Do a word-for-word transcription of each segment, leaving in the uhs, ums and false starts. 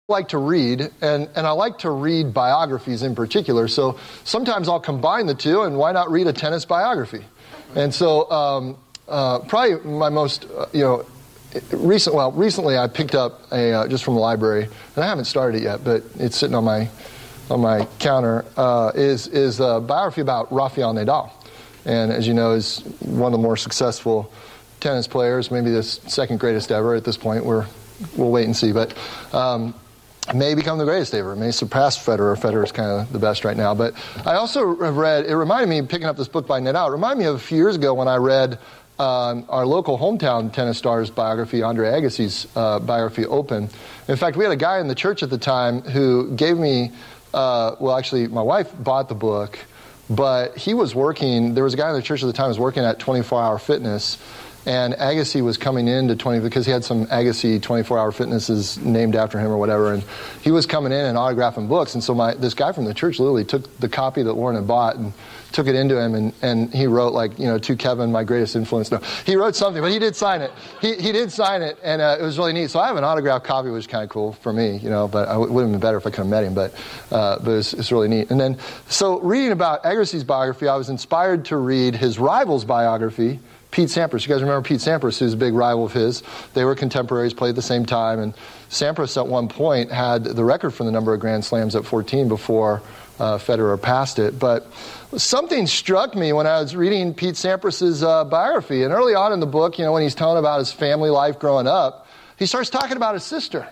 like to read, and, and I like to read biographies in particular. So sometimes I'll combine the two, and why not read a tennis biography? And so um, uh, probably my most, uh, you know, recent. Well, recently I picked up a uh, just from the library, and I haven't started it yet, but it's sitting on my on my counter. Uh, is is a biography about Rafael Nadal, and as you know, is one of the more successful tennis players, maybe the second greatest ever at this point. We're we'll wait and see, but. Um, may become the greatest ever. May surpass Federer. Federer is kind of the best right now. But I also have read, it reminded me, picking up this book by Nadal, it reminded me of a few years ago when I read um, our local hometown tennis star's biography, Andre Agassi's uh, biography, Open. In fact, we had a guy in the church at the time who gave me, uh, well, actually, my wife bought the book, but he was working, there was a guy in the church at the time who was working at twenty-four hour fitness, and Agassi was coming into twenty because he had some Agassi twenty-four hour fitnesses named after him or whatever, and he was coming in and autographing books. And so my this guy from the church literally took the copy that Lauren had bought and took it into him, and, and he wrote like, you know, to Kevin, my greatest influence. No, he wrote something, but he did sign it. He he did sign it, and uh, it was really neat. So I have an autographed copy, which is kind of cool for me, you know. But it would have been better if I could have met him. But uh, but it's, it's really neat. And then so reading about Agassi's biography, I was inspired to read his rival's biography. Pete Sampras. You guys remember Pete Sampras, who's a big rival of his? They were contemporaries, played at the same time, and Sampras at one point had the record for the number of Grand Slams at fourteen before uh, Federer passed it. But something struck me when I was reading Pete Sampras's uh, biography, and early on in the book, you know, when he's telling about his family life growing up, he starts talking about his sister.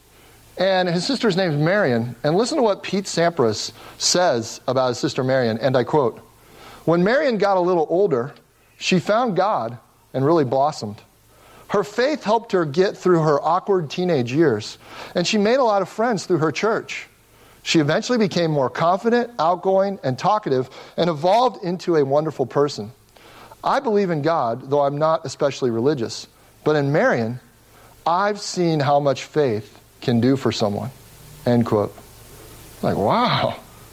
And his sister's name is Marion. And listen to what Pete Sampras says about his sister Marion, and I quote, "When Marion got a little older, she found God and really blossomed. Her faith helped her get through her awkward teenage years, and she made a lot of friends through her church. She eventually became more confident, outgoing, and talkative, and evolved into a wonderful person. I believe in God, though I'm not especially religious. But in Marion, I've seen how much faith can do for someone." End quote. Like, wow.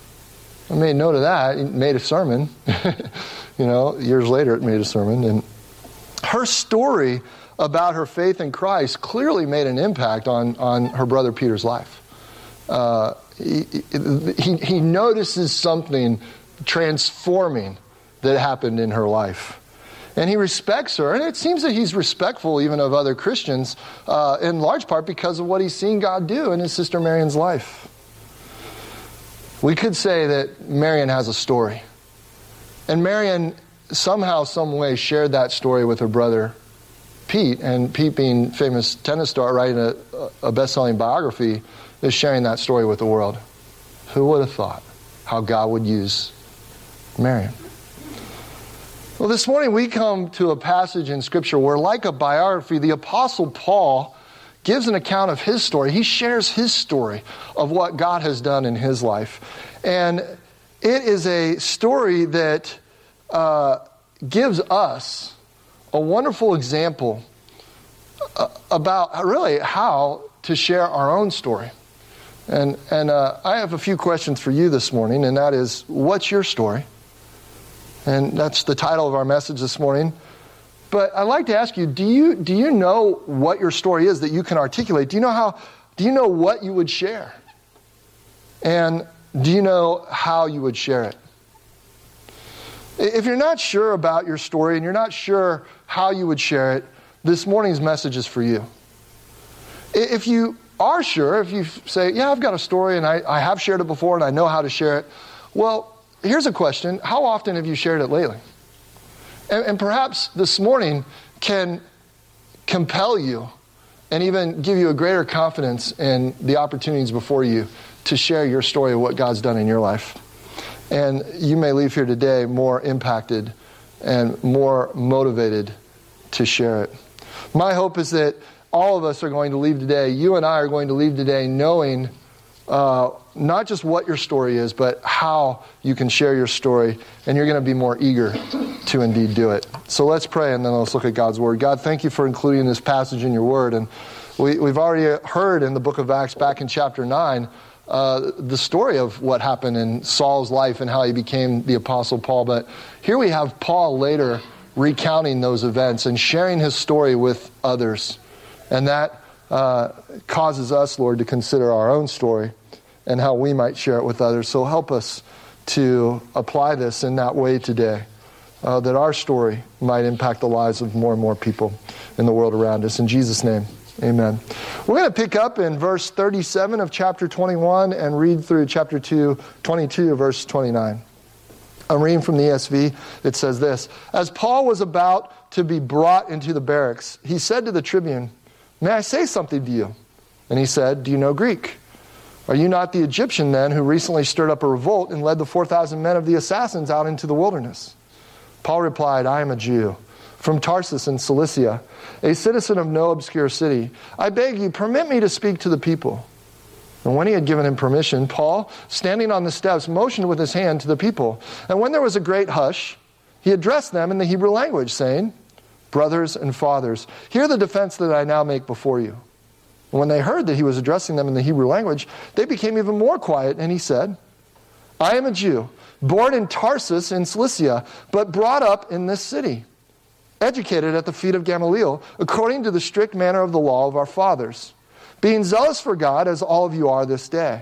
I made note of that. He made a sermon. You know, years later it made a sermon. And her story about her faith in Christ clearly made an impact on, on her brother Peter's life. Uh, he, he, he notices something transforming that happened in her life. And he respects her. And it seems that he's respectful even of other Christians, uh, in large part because of what he's seen God do in his sister Marion's life. We could say that Marion has a story. And Marion somehow, some way shared that story with her brother Pete. And Pete, being famous tennis star, writing a, a best-selling biography, is sharing that story with the world. Who would have thought how God would use Marion? Well, this morning we come to a passage in Scripture where, like a biography, the Apostle Paul gives an account of his story. He shares his story of what God has done in his life. And it is a story that uh, gives us a wonderful example uh, about really how to share our own story. And, and uh, I have a few questions for you this morning, and that is, what's your story? And that's the title of our message this morning. But I'd like to ask you, do you do you know what your story is that you can articulate? Do you know how? Do you know what you would share? And do you know how you would share it? If you're not sure about your story and you're not sure how you would share it, this morning's message is for you. If you are sure, if you say, yeah, I've got a story and I, I have shared it before and I know how to share it, well, here's a question. How often have you shared it lately? And, and perhaps this morning can compel you and even give you a greater confidence in the opportunities before you to share your story of what God's done in your life. And you may leave here today more impacted and more motivated to share it. My hope is that all of us are going to leave today, you and I are going to leave today knowing uh, not just what your story is, but how you can share your story, and you're going to be more eager to indeed do it. So let's pray, and then let's look at God's Word. God, thank you for including this passage in your Word. And we, we've already heard in the book of Acts, back in chapter nine, uh, the story of what happened in Saul's life and how he became the Apostle Paul. But here we have Paul later recounting those events and sharing his story with others. And that uh, causes us, Lord, to consider our own story and how we might share it with others. So help us to apply this in that way today, uh, that our story might impact the lives of more and more people in the world around us. In Jesus' name, amen. We're going to pick up in verse thirty-seven of chapter twenty-one and read through chapter two, twenty-two, verse twenty-nine. I'm reading from the E S V. It says this: As Paul was about to be brought into the barracks, he said to the tribune, "May I say something to you?" And he said, "Do you know Greek? Are you not the Egyptian then who recently stirred up a revolt and led the four thousand men of the assassins out into the wilderness?" Paul replied, "I am a Jew, from Tarsus in Cilicia, a citizen of no obscure city. I beg you, permit me to speak to the people." And when he had given him permission, Paul, standing on the steps, motioned with his hand to the people. And when there was a great hush, he addressed them in the Hebrew language, saying, "Brothers and fathers, hear the defense that I now make before you." And when they heard that he was addressing them in the Hebrew language, they became even more quiet, and he said, "I am a Jew, born in Tarsus in Cilicia, but brought up in this city, educated at the feet of Gamaliel, according to the strict manner of the law of our fathers, being zealous for God as all of you are this day.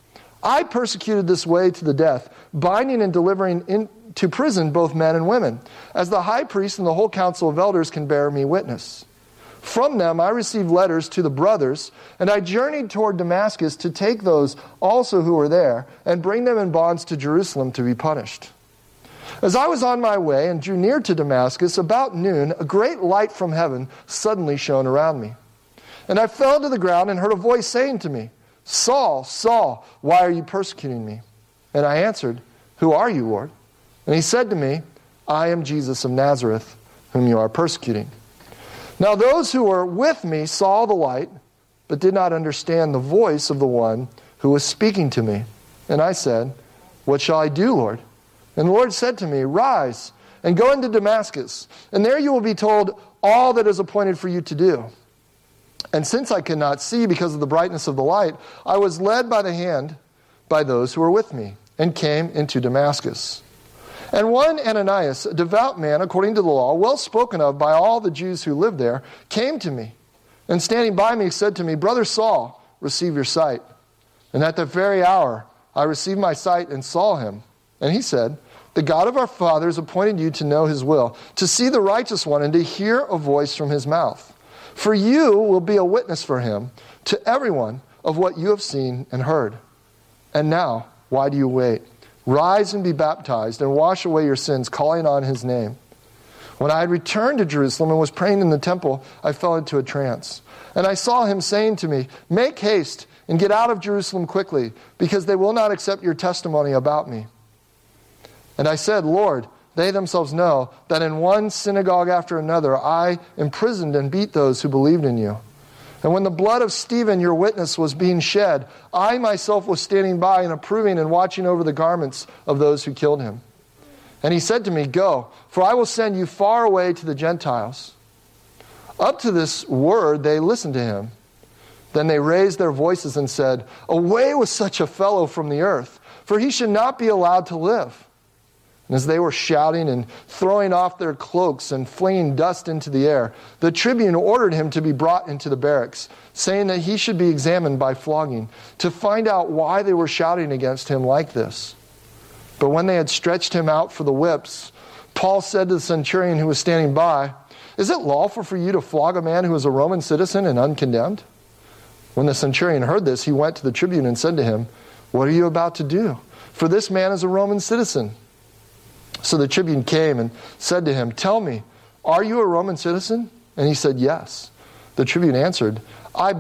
I persecuted this way to the death, binding and delivering into prison both men and women, as the high priest and the whole council of elders can bear me witness. From them I received letters to the brothers, and I journeyed toward Damascus to take those also who were there and bring them in bonds to Jerusalem to be punished. As I was on my way and drew near to Damascus, about noon, a great light from heaven suddenly shone around me. And I fell to the ground and heard a voice saying to me, 'Saul, Saul, why are you persecuting me?' And I answered, 'Who are you, Lord?' And he said to me, 'I am Jesus of Nazareth, whom you are persecuting.' Now those who were with me saw the light, but did not understand the voice of the one who was speaking to me. And I said, 'What shall I do, Lord?' And the Lord said to me, 'Rise and go into Damascus, and there you will be told all that is appointed for you to do.' And since I could not see because of the brightness of the light, I was led by the hand by those who were with me, and came into Damascus. And one Ananias, a devout man according to the law, well spoken of by all the Jews who lived there, came to me, and standing by me said to me, 'Brother Saul, receive your sight.' And at that very hour I received my sight and saw him. And he said, 'The God of our fathers appointed you to know his will, to see the righteous one, and to hear a voice from his mouth. For you will be a witness for him to everyone of what you have seen and heard. And now, why do you wait? Rise and be baptized and wash away your sins, calling on his name.' When I had returned to Jerusalem and was praying in the temple, I fell into a trance. And I saw him saying to me, 'Make haste and get out of Jerusalem quickly, because they will not accept your testimony about me.' And I said, 'Lord, they themselves know that in one synagogue after another I imprisoned and beat those who believed in you. And when the blood of Stephen, your witness, was being shed, I myself was standing by and approving and watching over the garments of those who killed him.' And he said to me, 'Go, for I will send you far away to the Gentiles.' Up to this word they listened to him. Then they raised their voices and said, 'Away with such a fellow from the earth, for he should not be allowed to live.' And as they were shouting and throwing off their cloaks and flinging dust into the air, the tribune ordered him to be brought into the barracks, saying that he should be examined by flogging, to find out why they were shouting against him like this. But when they had stretched him out for the whips, Paul said to the centurion who was standing by, 'Is it lawful for you to flog a man who is a Roman citizen and uncondemned?' When the centurion heard this, he went to the tribune and said to him, 'What are you about to do? For this man is a Roman citizen.' So the tribune came and said to him, 'Tell me, are you a Roman citizen?' And he said, 'Yes.' The tribune answered, I,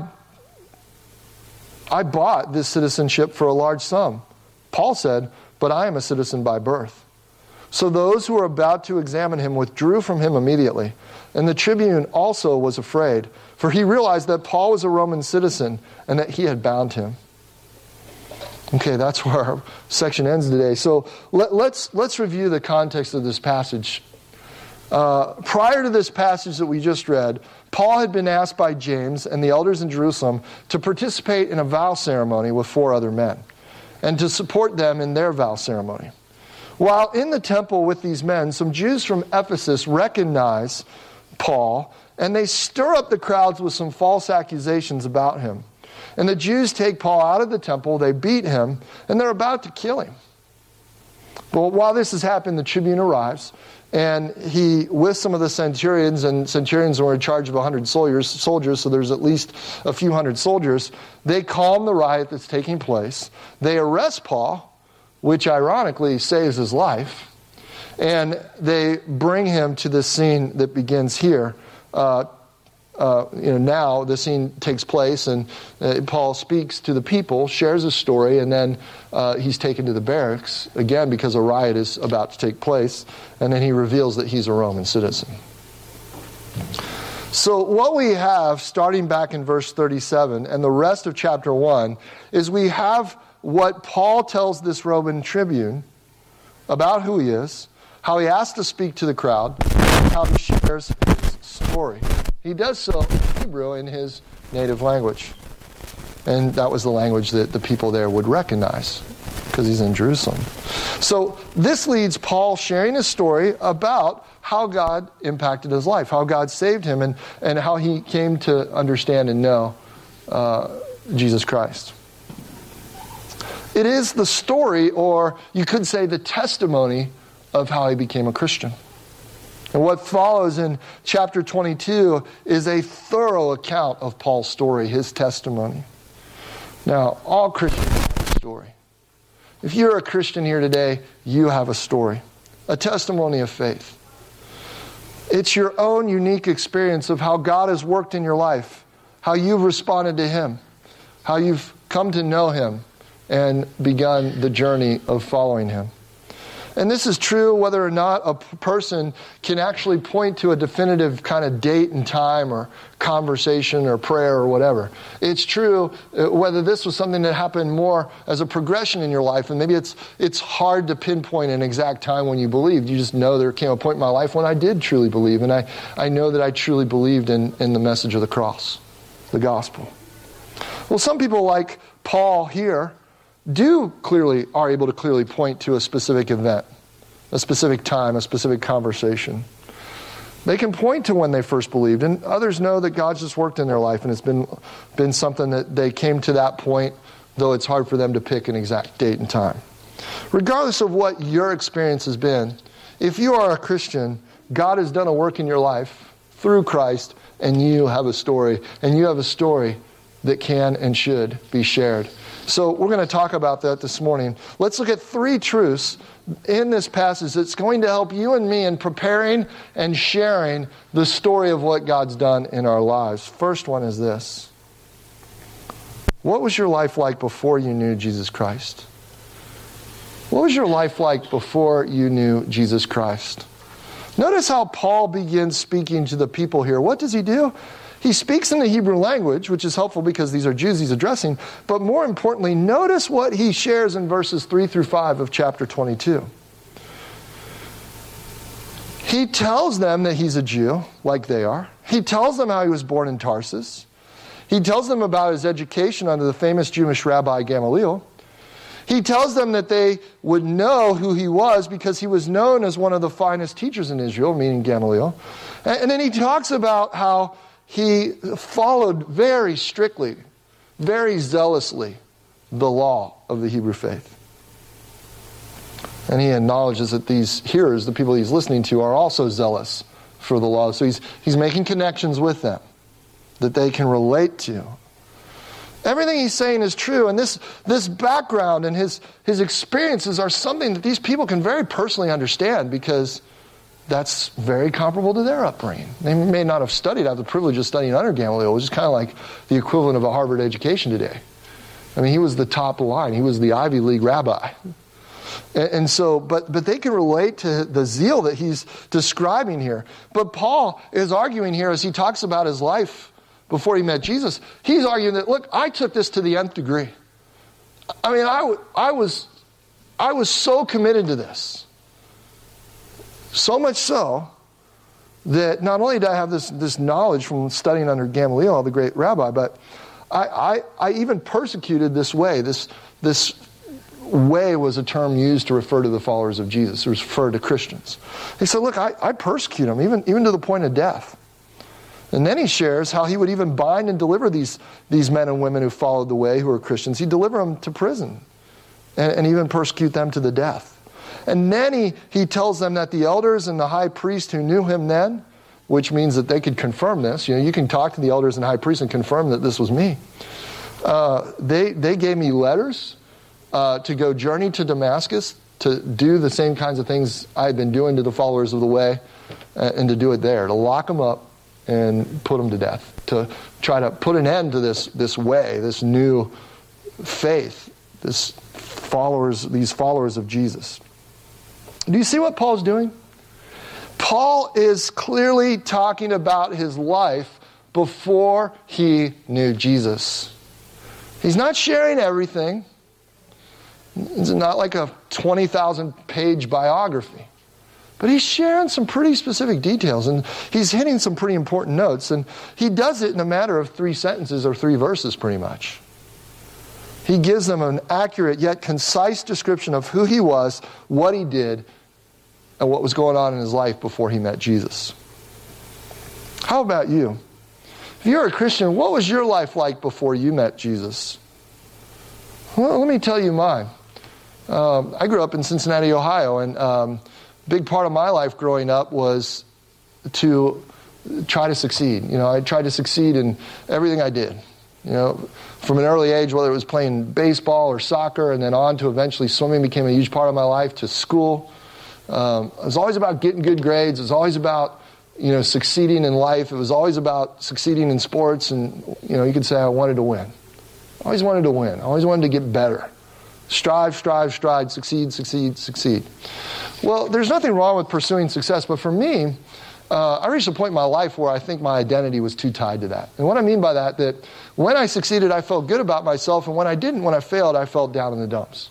I bought this citizenship for a large sum.' Paul said, 'But I am a citizen by birth.' So those who were about to examine him withdrew from him immediately. And the tribune also was afraid, for he realized that Paul was a Roman citizen and that he had bound him." Okay, that's where our section ends today. So let, let's let's review the context of this passage. Uh, prior to this passage that we just read, Paul had been asked by James and the elders in Jerusalem to participate in a vow ceremony with four other men and to support them in their vow ceremony. While in the temple with these men, some Jews from Ephesus recognize Paul and they stir up the crowds with some false accusations about him. And the Jews take Paul out of the temple, they beat him, and they're about to kill him. But while this is happening, the tribune arrives, and he, with some of the centurions, and centurions were in charge of one hundred soldiers, soldiers, so there's at least a few hundred soldiers, they calm the riot that's taking place. They arrest Paul, which ironically saves his life, and they bring him to the scene that begins here. Uh, uh, you know, now the scene takes place, and uh, Paul speaks to the people, shares his story, and then uh, he's taken to the barracks, again, because a riot is about to take place, and then he reveals that he's a Roman citizen. So what we have, starting back in verse thirty-seven, and the rest of chapter one, is we have what Paul tells this Roman tribune about who he is, how he has to speak to the crowd, how he shares his story. He does so in Hebrew, in his native language. And that was the language that the people there would recognize, because he's in Jerusalem. So this leads Paul sharing his story about how God impacted his life, how God saved him, and, and how he came to understand and know uh, Jesus Christ. It is the story, or you could say the testimony, of how he became a Christian. And what follows in chapter twenty-two is a thorough account of Paul's story, his testimony. Now, all Christians have a story. If you're a Christian here today, you have a story, a testimony of faith. It's your own unique experience of how God has worked in your life, how you've responded to him, how you've come to know him and begun the journey of following him. And this is true whether or not a person can actually point to a definitive kind of date and time or conversation or prayer or whatever. It's true whether this was something that happened more as a progression in your life, and maybe it's it's hard to pinpoint an exact time when you believed. You just know there came a point in my life when I did truly believe, and I, I know that I truly believed in, in the message of the cross, the gospel. Well, some people like Paul here do clearly, are able to clearly point to a specific event, a specific time, a specific conversation. They can point to when they first believed, and others know that God's just worked in their life, and it's been, been something that they came to that point, though it's hard for them to pick an exact date and time. Regardless of what your experience has been, if you are a Christian, God has done a work in your life through Christ, and you have a story, and you have a story that can and should be shared. So we're going to talk about that this morning. Let's look at three truths in this passage that's going to help you and me in preparing and sharing the story of what God's done in our lives. First one is this. What was your life like before you knew Jesus Christ? What was your life like before you knew Jesus Christ? Notice how Paul begins speaking to the people here. What does he do? He speaks in the Hebrew language, which is helpful because these are Jews he's addressing. But more importantly, notice what he shares in verses three through five of chapter twenty-two. He tells them that he's a Jew, like they are. He tells them how he was born in Tarsus. He tells them about his education under the famous Jewish rabbi Gamaliel. He tells them that they would know who he was because he was known as one of the finest teachers in Israel, meaning Gamaliel. And then he talks about how he followed very strictly, very zealously, the law of the Hebrew faith. And he acknowledges that these hearers, the people he's listening to, are also zealous for the law. So he's, he's making connections with them that they can relate to. Everything he's saying is true, and this, this background and his, his experiences are something that these people can very personally understand because that's very comparable to their upbringing. They may not have studied, have the privilege of studying under Gamaliel, which is kind of like the equivalent of a Harvard education today. I mean, he was the top line. He was the Ivy League rabbi. And, and so, but, but they can relate to the zeal that he's describing here. But Paul is arguing here as he talks about his life before he met Jesus. He's arguing that, look, I took this to the nth degree. I mean, I, I, was, I was so committed to this. So much so that not only did I have this, this knowledge from studying under Gamaliel, the great rabbi, but I, I, I even persecuted this way. This, this way was a term used to refer to the followers of Jesus, or refer to Christians. He said, look, I, I persecute them, even, even to the point of death. And then he shares how he would even bind and deliver these, these men and women who followed the way, who were Christians. He'd deliver them to prison and, and even persecute them to the death. And then he, he tells them that the elders and the high priest who knew him then, which means that they could confirm this. You know, you can talk to the elders and high priests and confirm that this was me. Uh, they, they gave me letters uh, to go journey to Damascus to do the same kinds of things I had been doing to the followers of the way, uh, and to do it there, to lock them up and put them to death, to try to put an end to this, this way, this new faith, this followers, these followers of Jesus. Do you see what Paul's doing? Paul is clearly talking about his life before he knew Jesus. He's not sharing everything. It's not like a twenty thousand page biography. But he's sharing some pretty specific details, and he's hitting some pretty important notes, and he does it in a matter of three sentences or three verses pretty much. He gives them an accurate yet concise description of who he was, what he did, and what was going on in his life before he met Jesus. How about you? If you're a Christian, what was your life like before you met Jesus? Well, let me tell you mine. Um, I grew up in Cincinnati, Ohio, and um, a big part of my life growing up was to try to succeed. You know, I tried to succeed in everything I did. You know, from an early age, whether it was playing baseball or soccer, and then on to eventually swimming became a huge part of my life, to school. Um, it was always about getting good grades. It was always about, you know, succeeding in life. It was always about succeeding in sports, and, you know, you could say I wanted to win. I always wanted to win. I always wanted to get better. Strive, strive, strive, succeed, succeed, succeed. Well, there's nothing wrong with pursuing success, but for me, uh, I reached a point in my life where I think my identity was too tied to that. And what I mean by that, that when I succeeded, I felt good about myself, and when I didn't, when I failed, I felt down in the dumps.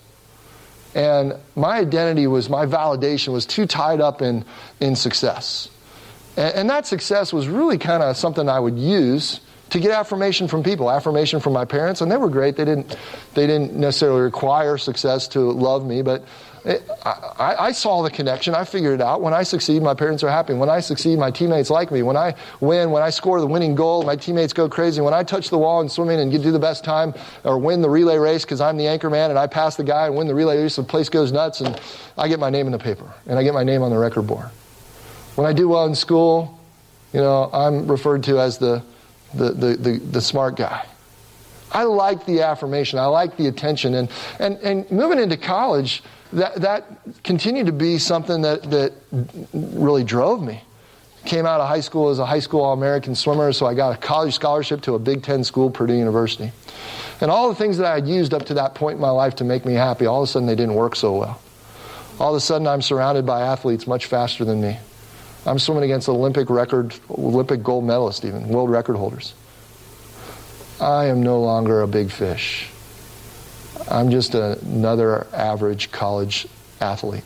And my identity was, my validation was too tied up in, in success. And, and that success was really kind of something I would use to get affirmation from people, affirmation from my parents, and they were great. They didn't, they didn't necessarily require success to love me, but it, I, I saw the connection. I figured it out. When I succeed, my parents are happy. When I succeed, my teammates like me. When I win, when I score the winning goal, my teammates go crazy. When I touch the wall in swimming and get do the best time or win the relay race because I'm the anchor man and I pass the guy and win the relay race, the place goes nuts and I get my name in the paper and I get my name on the record board. When I do well in school, you know, I'm referred to as the The, the, the, the smart guy. I like the affirmation. I like the attention. And, and, and moving into college, that, that continued to be something that, that really drove me. Came out of high school as a high school All-American swimmer, so I got a college scholarship to a Big Ten school, Purdue University. And all the things that I had used up to that point in my life to make me happy, all of a sudden they didn't work so well. All of a sudden I'm surrounded by athletes much faster than me. I'm swimming against Olympic record, Olympic gold medalists even, world record holders. I am no longer a big fish. I'm just a, another average college athlete.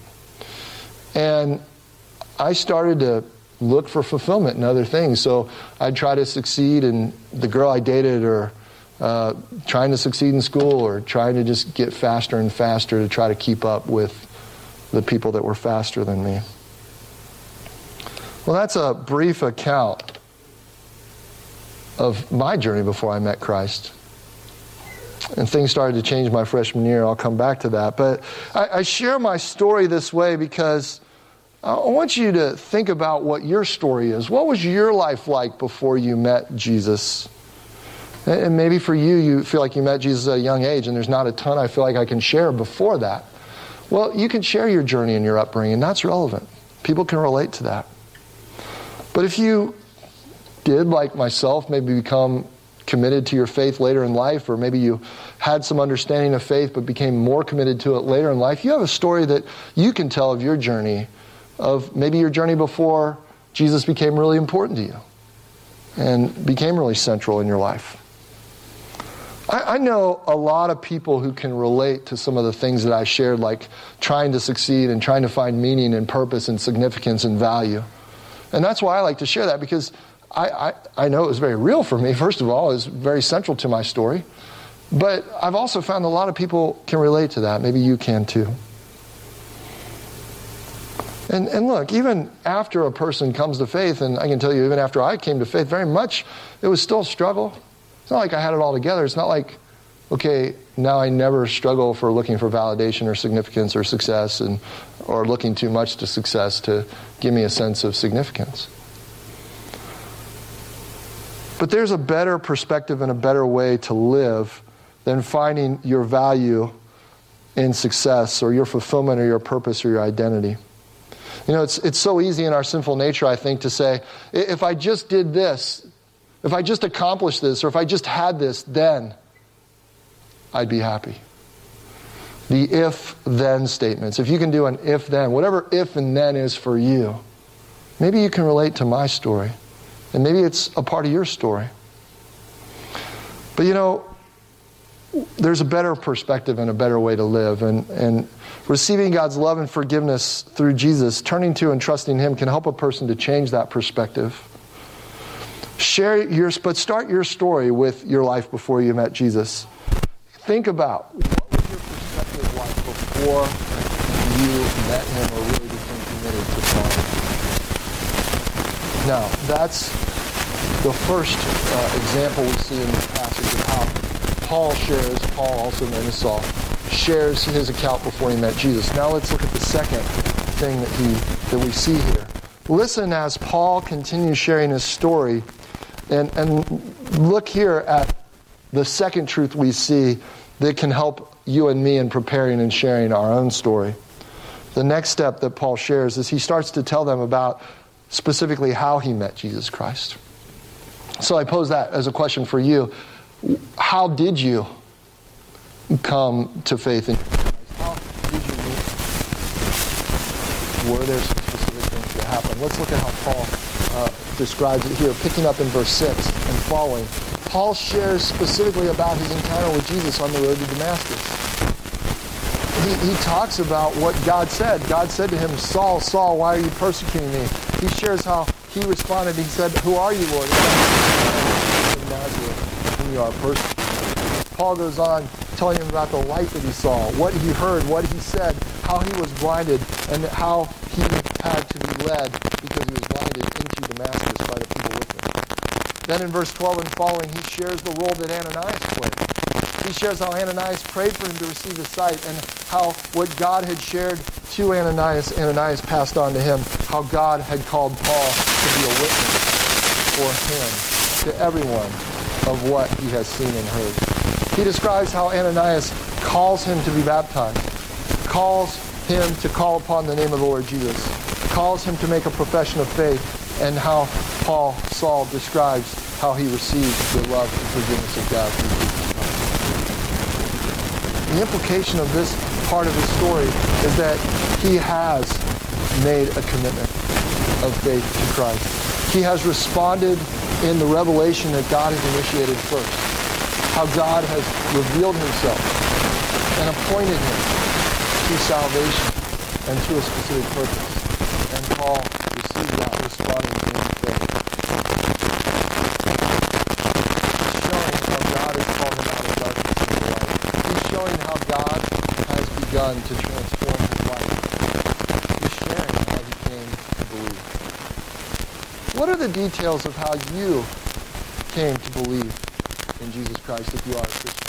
And I started to look for fulfillment in other things. So I'd try to succeed in the girl I dated, or uh, trying to succeed in school, or trying to just get faster and faster to try to keep up with the people that were faster than me. Well, that's a brief account of my journey before I met Christ. And things started to change my freshman year. I'll come back to that. But I, I share my story this way because I want you to think about what your story is. What was your life like before you met Jesus? And maybe for you, you feel like you met Jesus at a young age, and there's not a ton I feel like I can share before that. Well, you can share your journey and your upbringing. That's relevant. People can relate to that. But if you did, like myself, maybe become committed to your faith later in life, or maybe you had some understanding of faith but became more committed to it later in life, you have a story that you can tell of your journey, of maybe your journey before Jesus became really important to you and became really central in your life. I, I know a lot of people who can relate to some of the things that I shared, like trying to succeed and trying to find meaning and purpose and significance and value. And that's why I like to share that, because I, I, I know it was very real for me. First of all, it was very central to my story. But I've also found a lot of people can relate to that. Maybe you can too. And, and look, even after a person comes to faith, and I can tell you even after I came to faith, very much, it was still a struggle. It's not like I had it all together. It's not like, okay, now I never struggle for looking for validation or significance or success, and or looking too much to success to give me a sense of significance. But there's a better perspective and a better way to live than finding your value in success or your fulfillment or your purpose or your identity. You know, it's it's so easy in our sinful nature, I think, to say, if I just did this, if I just accomplished this, or if I just had this, then I'd be happy. The if-then statements. If you can do an if-then, whatever if and then is for you, maybe you can relate to my story. And maybe it's a part of your story. But you know, there's a better perspective and a better way to live. And, and receiving God's love and forgiveness through Jesus, turning to and trusting Him, can help a person to change that perspective. Share your, but start your story with your life before you met Jesus. Think about, what was your perspective like before you met Him or really became committed to following Him? Now, that's the first uh, example we see in this passage of how Paul shares, Paul also known as Saul, shares his account before he met Jesus. Now let's look at the second thing that he that we see here. Listen as Paul continues sharing his story, and, and look here at the second truth we see that can help you and me in preparing and sharing our own story. The next step that Paul shares is he starts to tell them about specifically how he met Jesus Christ. So I pose that as a question for you. How did you come to faith in Christ? How did you meet Him? Were there some specific things that happened? Let's look at how Paul uh, describes it here, picking up in verse six and following. Paul shares specifically about his encounter with Jesus on the road to Damascus. He, he talks about what God said. God said to him, Saul, Saul, why are you persecuting me? He shares how he responded. He said, who are you, Lord? In Nazareth, whom you are persecuting. Paul goes on telling him about the light that he saw, what he heard, what he said, how he was blinded, and how he had to be led because he was blinded into Damascus by the people with him. Then in verse twelve and following, he shares the role that Ananias played. He shares how Ananias prayed for him to receive his sight, and how what God had shared to Ananias, Ananias passed on to him, how God had called Paul to be a witness for him, to everyone, of what he has seen and heard. He describes how Ananias calls him to be baptized, calls him to call upon the name of the Lord Jesus, calls him to make a profession of faith, and how Paul, Saul, describes how he received the love and forgiveness of God through Jesus Christ. The implication of this part of his story is that he has made a commitment of faith to Christ. He has responded in the revelation that God has initiated first. How God has revealed himself and appointed him to salvation and to a specific purpose. And Paul received that, responding to him in faith. He's showing how God has called him out of darkness into light. He's showing how God has begun to transform his life. He's sharing how he came to believe. What are the details of how you came to believe in Jesus Christ if you are a Christian?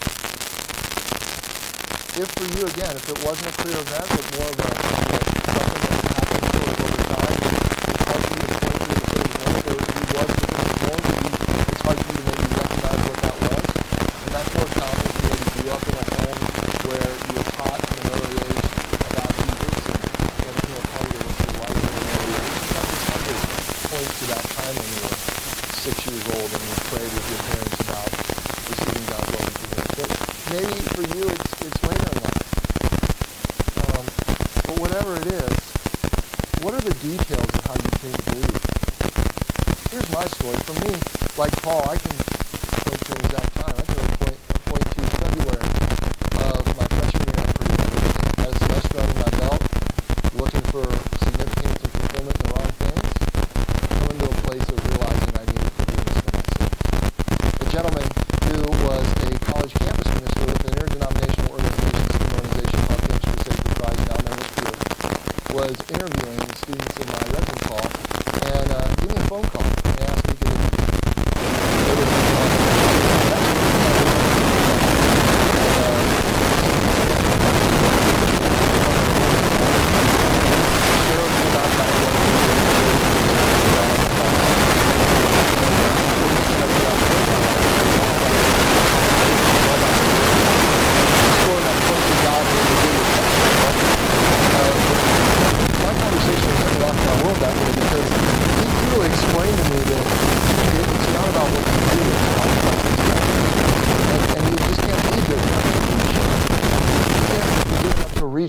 If for you, again, if it wasn't a clear event, but more of a something that happened sort of over time, it's hard for you to point to the same point, or if he was within the mold, it's hard for you to maybe recognize what that was. And that's more common if you maybe grew up in a home where you were taught from an early age about Jesus and that became a part of the rest of your life from an early age. It's not just hard to point to that time when you were six years old and you prayed with your parents about receiving God's love and forgiveness. But maybe for you it's, it's later in life. Um, but whatever it is, what are the details of how you came to believe? Here's my story. For me, like Paul, I can point to an exact time. I can really point, point to February of my freshman year at Purdue. I had a semester under my belt, looking for significance and fulfillment in the wrong things, coming to a place of realizing I needed forgiveness for my sins. A gentleman who was a college campus minister with an interdenominational organization, student organization called Campus Crusade for Christ, now known as Field, was interviewing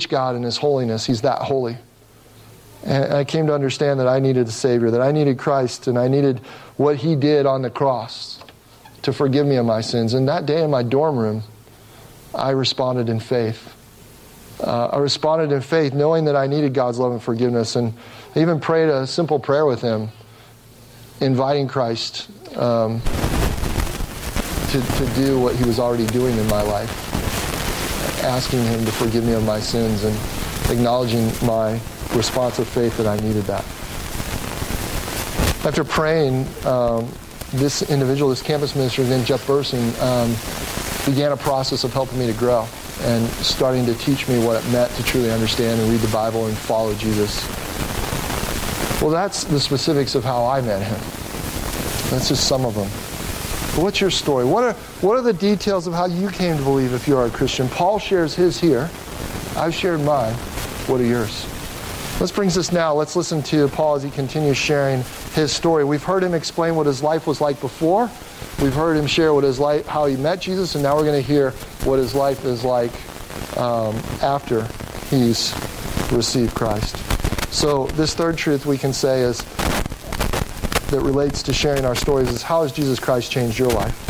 reach God in His holiness. He's that holy. And I came to understand that I needed a Savior, that I needed Christ, and I needed what He did on the cross to forgive me of my sins. And that day in my dorm room, I responded in faith. Uh, I responded in faith, knowing that I needed God's love and forgiveness. And I even prayed a simple prayer with Him, inviting Christ um, to, to do what He was already doing in my life, asking Him to forgive me of my sins and acknowledging my response of faith that I needed that. After praying, um, this individual, this campus minister named Jeff Burson, um, began a process of helping me to grow and starting to teach me what it meant to truly understand and read the Bible and follow Jesus. Well, that's the specifics of how I met Him. That's just some of them. But what's your story? What are, what are the details of how you came to believe if you are a Christian? Paul shares his here. I've shared mine. What are yours? Let's bring this now. Let's listen to Paul as he continues sharing his story. We've heard him explain what his life was like before. We've heard him share what his life, how he met Jesus, and now we're going to hear what his life is like um, after he's received Christ. So this third truth we can say is that relates to sharing our stories is, how has Jesus Christ changed your life?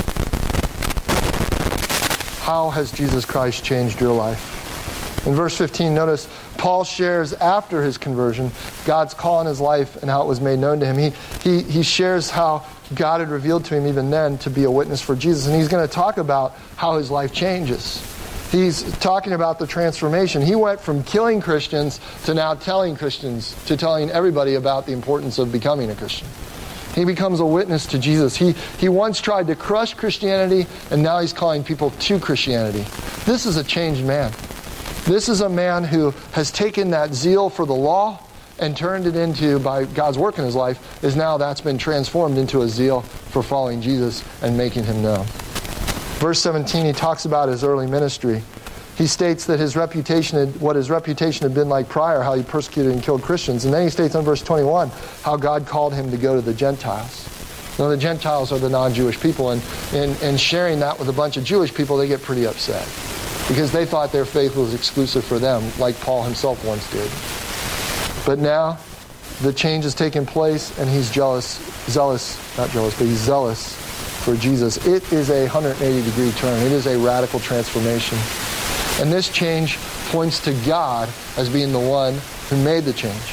How has Jesus Christ changed your life? In verse fifteen, notice Paul shares after his conversion God's call in his life and how it was made known to him. He, he, he shares how God had revealed to him even then to be a witness for Jesus. And he's going to talk about how his life changes. He's talking about the transformation. He went from killing Christians to now telling Christians, to telling everybody about the importance of becoming a Christian. He becomes a witness to Jesus. He, he once tried to crush Christianity, and now he's calling people to Christianity. This is a changed man. This is a man who has taken that zeal for the law and turned it into, by God's work in his life, is now that's been transformed into a zeal for following Jesus and making Him known. Verse seventeen, he talks about his early ministry. He states that his reputation, had, what his reputation had been like prior, how he persecuted and killed Christians. And then he states in verse twenty-one how God called him to go to the Gentiles. Now the Gentiles are the non-Jewish people, and, and, and sharing that with a bunch of Jewish people, they get pretty upset, because they thought their faith was exclusive for them, like Paul himself once did. But now, the change has taken place, and he's jealous, zealous, not jealous, but he's zealous for Jesus. It is a one hundred eighty degree turn. It is a radical transformation. And this change points to God as being the one who made the change.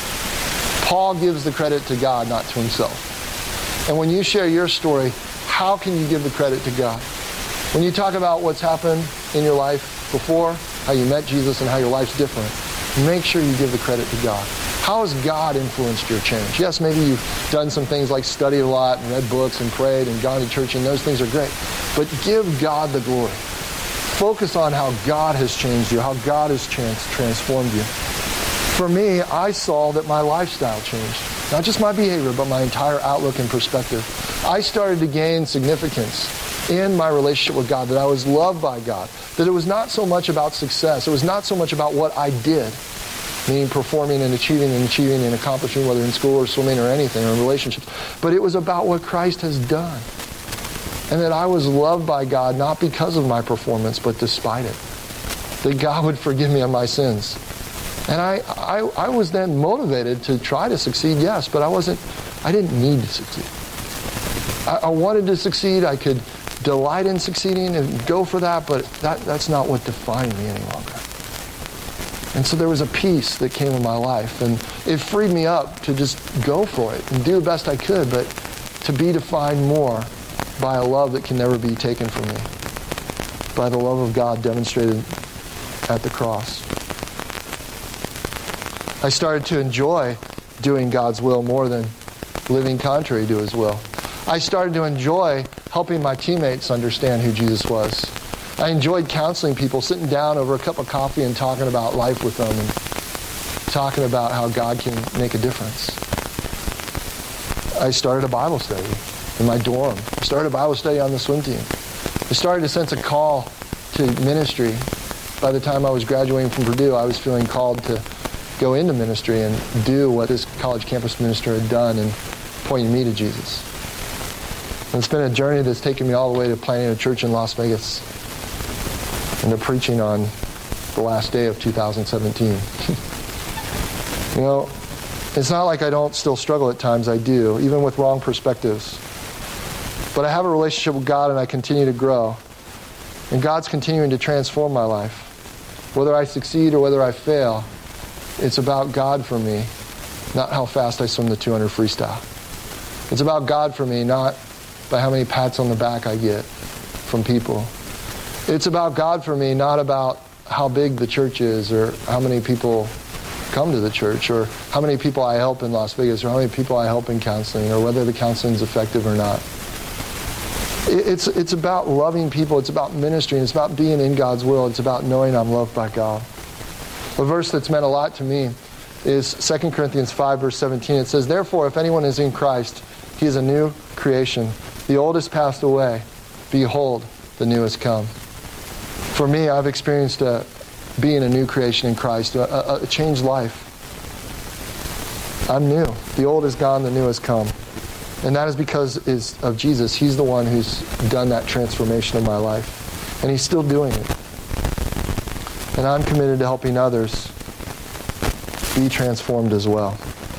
Paul gives the credit to God, not to himself. And when you share your story, how can you give the credit to God? When you talk about what's happened in your life before, how you met Jesus and how your life's different, make sure you give the credit to God. How has God influenced your change? Yes, maybe you've done some things like studied a lot and read books and prayed and gone to church, and those things are great. But give God the glory. Focus on how God has changed you, how God has trans- transformed you. For me, I saw that my lifestyle changed. Not just my behavior, but my entire outlook and perspective. I started to gain significance in my relationship with God, that I was loved by God, that it was not so much about success, it was not so much about what I did, meaning performing and achieving and achieving and accomplishing, whether in school or swimming or anything, or in relationships, but it was about what Christ has done. And that I was loved by God not because of my performance, but despite it. That God would forgive me of my sins. And I, I, I was then motivated to try to succeed, yes, but I wasn't, I didn't need to succeed. I, I wanted to succeed, I could delight in succeeding and go for that, but that, that's not what defined me any longer. And so there was a peace that came in my life, and it freed me up to just go for it and do the best I could, but to be defined more by a love that can never be taken from me, by the love of God demonstrated at the cross. I started to enjoy doing God's will more than living contrary to His will. I started to enjoy helping my teammates understand who Jesus was. I enjoyed counseling people, sitting down over a cup of coffee and talking about life with them and talking about how God can make a difference. I started a Bible study in my dorm. I started a Bible study on the swim team. I started to sense a call to ministry. By the time I was graduating from Purdue, I was feeling called to go into ministry and do what this college campus minister had done and pointing me to Jesus. And it's been a journey that's taken me all the way to planting a church in Las Vegas and to preaching on the last day of two thousand seventeen. You know, it's not like I don't still struggle at times. I do, even with wrong perspectives. But I have a relationship with God, and I continue to grow. And God's continuing to transform my life. Whether I succeed or whether I fail, it's about God for me, not how fast I swim the two hundred freestyle. It's about God for me, not by how many pats on the back I get from people. It's about God for me, not about how big the church is or how many people come to the church or how many people I help in Las Vegas or how many people I help in counseling or whether the counseling is effective or not. It's, it's about loving people. It's about ministering. It's about being in God's will. It's about knowing I'm loved by God. A verse that's meant a lot to me is Second Corinthians five, verse seventeen. It says, "Therefore, if anyone is in Christ, he is a new creation. The old has passed away. Behold, the new has come." For me, I've experienced a, being a new creation in Christ, a, a, a changed life. I'm new. The old is gone, the new has come. And that is because is of Jesus. He's the one who's done that transformation of my life. And He's still doing it. And I'm committed to helping others be transformed as well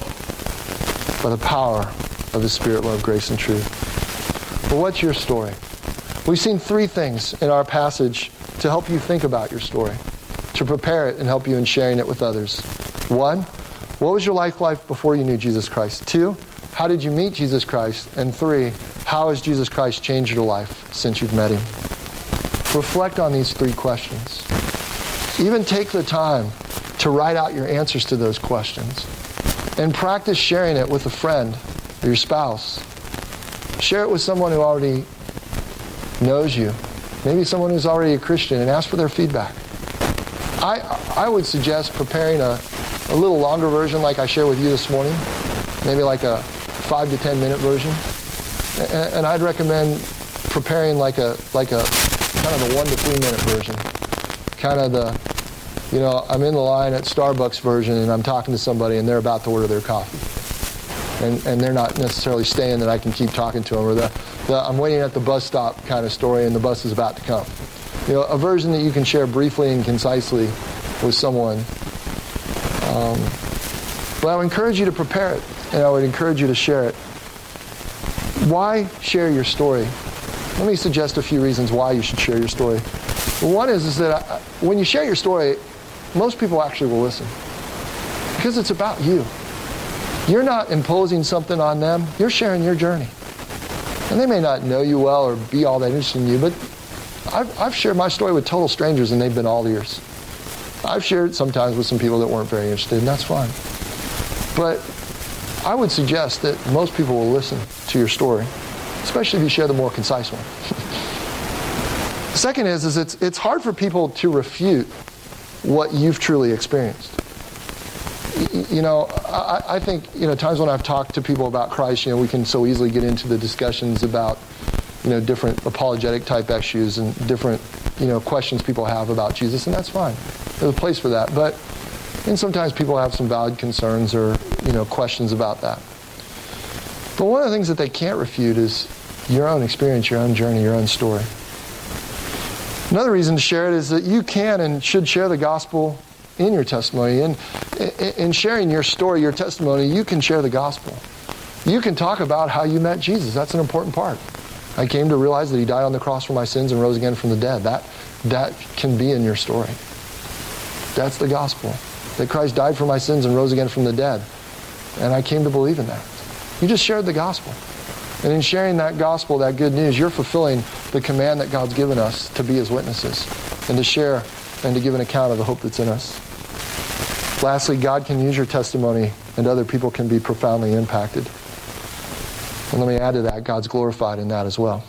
by the power of His Spirit, love, grace, and truth. But what's your story? We've seen three things in our passage to help you think about your story, to prepare it and help you in sharing it with others. One, what was your life like before you knew Jesus Christ? Two, how did you meet Jesus Christ? And three, how has Jesus Christ changed your life since you've met Him? Reflect on these three questions. Even take the time to write out your answers to those questions. And practice sharing it with a friend or your spouse. Share it with someone who already knows you. Maybe someone who's already a Christian, and ask for their feedback. I I would suggest preparing a, a little longer version like I shared with you this morning. Maybe like a five to ten minute version. And, and I'd recommend preparing like a like a kind of the one to three minute version. Kind of the, you know, I'm in the line at Starbucks version and I'm talking to somebody and they're about to order their coffee. And and they're not necessarily staying that I can keep talking to them. Or the, the I'm waiting at the bus stop kind of story and the bus is about to come. You know, a version that you can share briefly and concisely with someone. Um, but I would encourage you to prepare it, and I would encourage you to share it. Why share your story? Let me suggest a few reasons why you should share your story. One is, is that I, when you share your story, most people actually will listen. Because it's about you. You're not imposing something on them. You're sharing your journey. And they may not know you well or be all that interested in you, but I've, I've shared my story with total strangers and they've been all ears. I've shared sometimes with some people that weren't very interested, and that's fine. But I would suggest that most people will listen to your story, especially if you share the more concise one. The second is, is it's, it's hard for people to refute what you've truly experienced. You know, I, I think, you know, times when I've talked to people about Christ, you know, we can so easily get into the discussions about, you know, different apologetic type issues and different, you know, questions people have about Jesus, and that's fine. There's a place for that. But, and sometimes people have some valid concerns or, you know, questions about that. But one of the things that they can't refute is your own experience, your own journey, your own story. Another reason to share it is that you can and should share the gospel in your testimony. And in sharing your story, your testimony, you can share the gospel. You can talk about how you met Jesus. That's an important part. I came to realize that He died on the cross for my sins and rose again from the dead. That, that can be in your story. That's the gospel. That Christ died for my sins and rose again from the dead. And I came to believe in that. You just shared the gospel. And in sharing that gospel, that good news, you're fulfilling the command that God's given us to be His witnesses and to share and to give an account of the hope that's in us. Lastly, God can use your testimony and other people can be profoundly impacted. And let me add to that, God's glorified in that as well.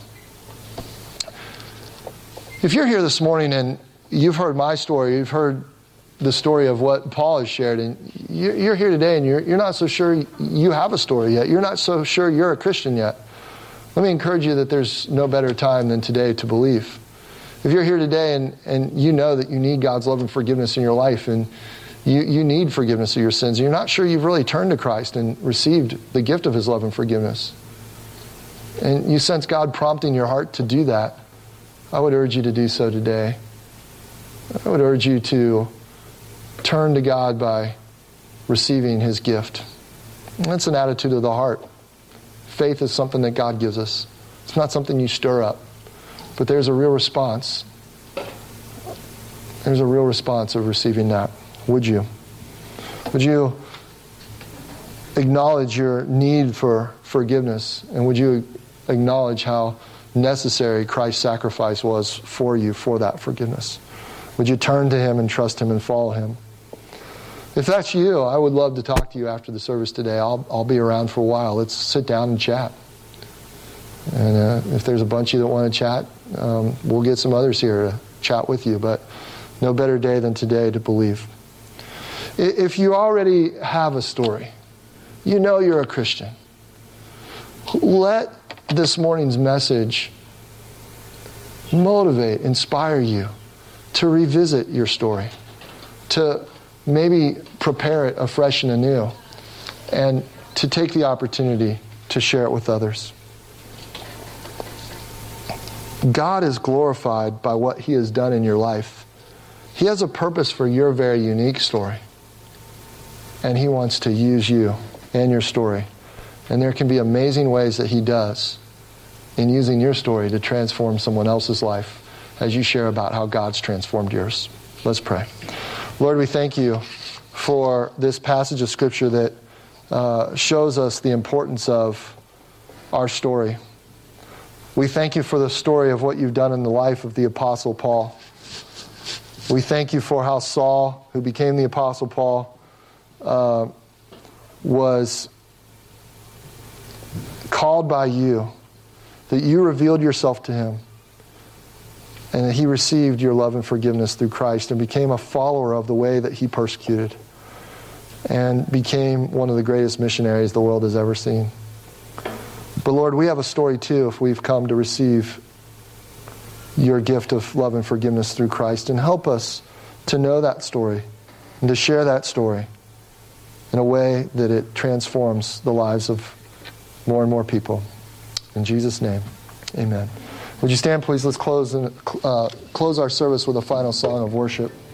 If you're here this morning and you've heard my story, you've heard the story of what Paul has shared, and you're here today and you're, you're not so sure you have a story yet, you're not so sure you're a Christian yet, let me encourage you that there's no better time than today to believe. If you're here today and, and you know that you need God's love and forgiveness in your life, and you, you need forgiveness of your sins, and you're not sure you've really turned to Christ and received the gift of His love and forgiveness, and you sense God prompting your heart to do that, I would urge you to do so today. I would urge you to turn to God by receiving His gift. That's an attitude of the heart. Faith is something that God gives us. It's not something you stir up. But there's a real response. There's a real response of receiving that. Would you? Would you acknowledge your need for forgiveness? And would you acknowledge how necessary Christ's sacrifice was for you for that forgiveness? Would you turn to Him and trust Him and follow Him? If that's you, I would love to talk to you after the service today. I'll, I'll be around for a while. Let's sit down and chat. And uh, if there's a bunch of you that want to chat, um, we'll get some others here to chat with you. But no better day than today to believe. If you already have a story, you know you're a Christian, let this morning's message motivate, inspire you to revisit your story, to maybe prepare it afresh and anew, and to take the opportunity to share it with others. God is glorified by what He has done in your life. He has a purpose for your very unique story. And He wants to use you and your story. And there can be amazing ways that He does in using your story to transform someone else's life as you share about how God's transformed yours. Let's pray. Lord, we thank You for this passage of Scripture that uh, shows us the importance of our story. We thank You for the story of what You've done in the life of the Apostle Paul. We thank You for how Saul, who became the Apostle Paul, uh, was called by You, that You revealed Yourself to him, and that he received Your love and forgiveness through Christ and became a follower of the way that he persecuted and became one of the greatest missionaries the world has ever seen. But Lord, we have a story too if we've come to receive Your gift of love and forgiveness through Christ. And help us to know that story and to share that story in a way that it transforms the lives of more and more people. In Jesus' name, amen. Would you stand, please? Let's close, and, uh, close our service with a final song of worship.